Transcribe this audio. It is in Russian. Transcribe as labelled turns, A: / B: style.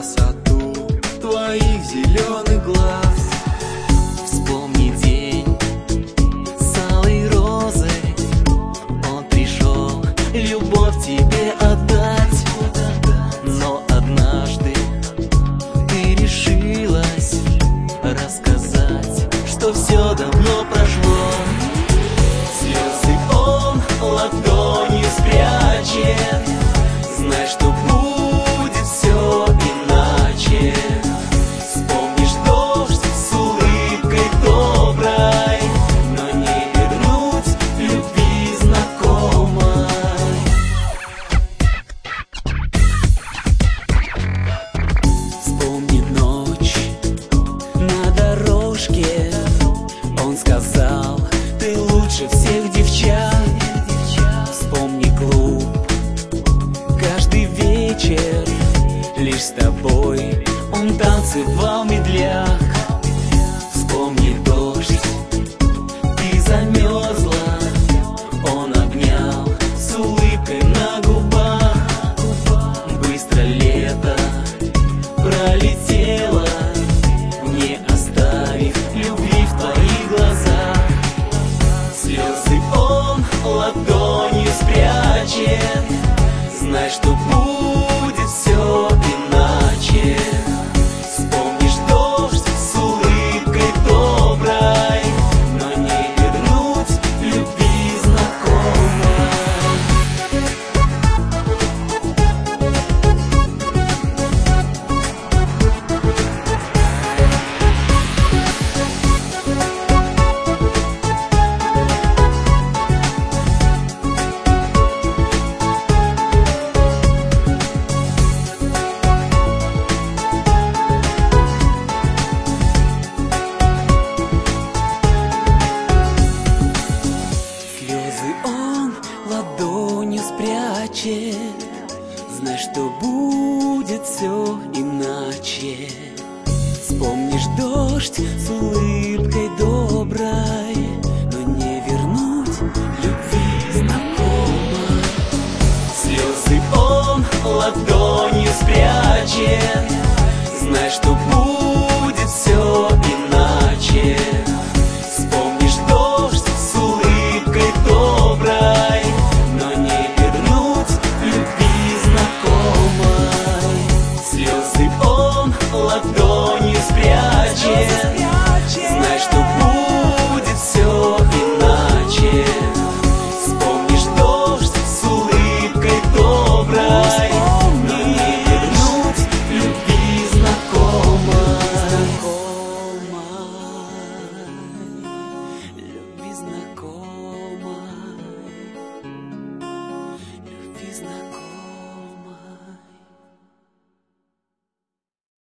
A: красоту твоих зеленых глаз. Вспомни день с алой розой, он пришел любовь тебе отдать. Но однажды ты решилась рассказать, что все давно прошло. Слезы он ладонью спрячет, знай, что будет все иначе. Вспомнишь дождь с улыбкой доброй, но не вернуть любви знакомой. Вспомни ночь на дорожке, он сказал: ты лучше всех девчат. Вспомни клуб, каждый вечер лишь с тобой он танцевал в медлях. Вспомни дождь, ты замерзла, он обнял с улыбкой на губах. Быстро лето пролетело, не оставив любви в твоих глазах. Слезы он ладонью спрячет, знай, что будет все иначе. Вспомнишь дождь с улыбкой доброй, но не вернуть любви знакомой. Слезы он ладонью спрячет, знай, что будет все иначе. Вспомнишь дождь с улыбкой доброй, но не вернуть любви знакомой. Слезы он ладонью спрячет, знай, что будет все иначе. Вспомнишь дождь с улыбкой доброй, но не вернуть любви знакомой. Слезы он ладонью спрячет,